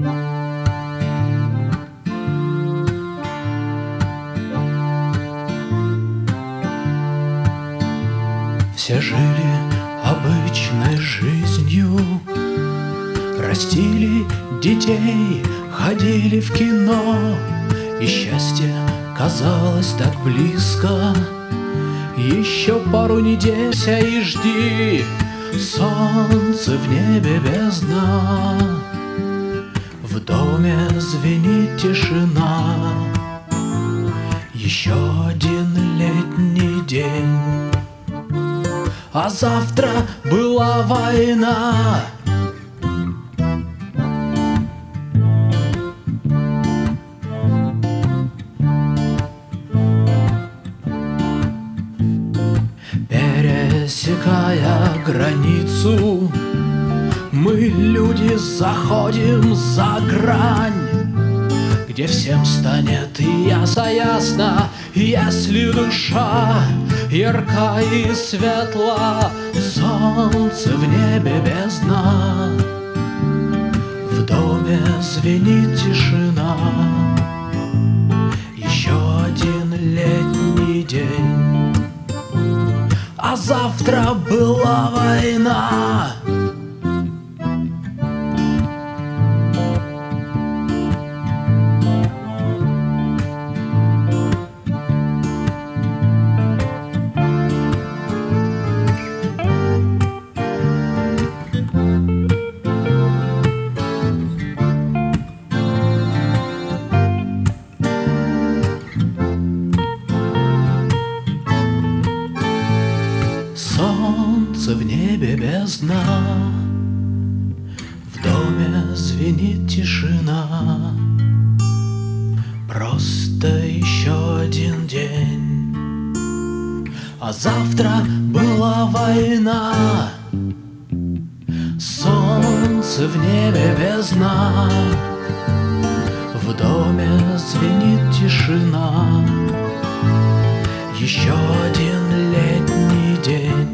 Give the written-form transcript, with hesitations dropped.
Все жили обычной жизнью, растили детей, ходили в кино, и счастье казалось так близко. Еще пару недель и жди, солнце в небе бездна, в доме звенит тишина. Еще один летний день, а завтра была война. Пересекая границу, мы, люди, заходим за грань, где всем станет ясно, если душа ярка и светла, солнце в небе бездна, в доме звенит тишина. Еще один летний день, а завтра была война. Солнце в небе бездна, в доме звенит тишина. Просто еще один день, а завтра была война. Солнце в небе бездна, в доме звенит тишина. Еще один летний день.